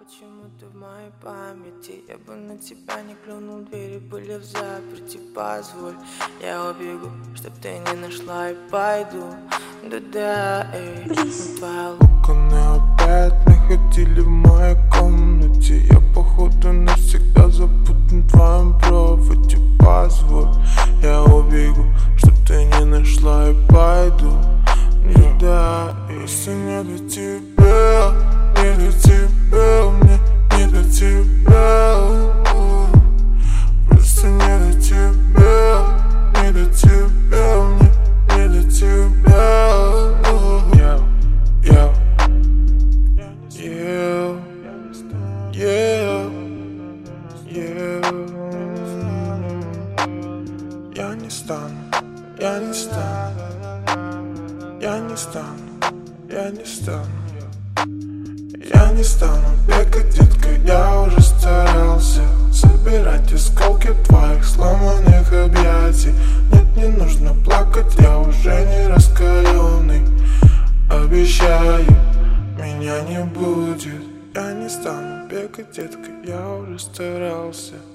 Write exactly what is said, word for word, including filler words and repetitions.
почему-то в моей памяти я бы на тебя не клюнул, двери были в заперти. Позволь, я убегу, чтоб ты не нашла, и пойду. Да-да, эй, твоя локоны опять находили в моей комнате. Я походу навсегда запутан в твоем проводе. Позволь, я убегу, чтоб ты не нашла, и пойду. Да-да, если не до тебя, не до тебя, мне не до тебя. Просто не до тебя, не до тебя, мне не до тебя. Yeah, yeah, yeah, yeah, yeah. Я не стану, я не стану, я не стану, я не стану. Я не стану бегать, детка, я уже старался собирать осколки твоих сломанных объятий. Нет, не нужно плакать, я уже не раскаленный. Обещаю, меня не будет. Я не стану бегать, детка, я уже старался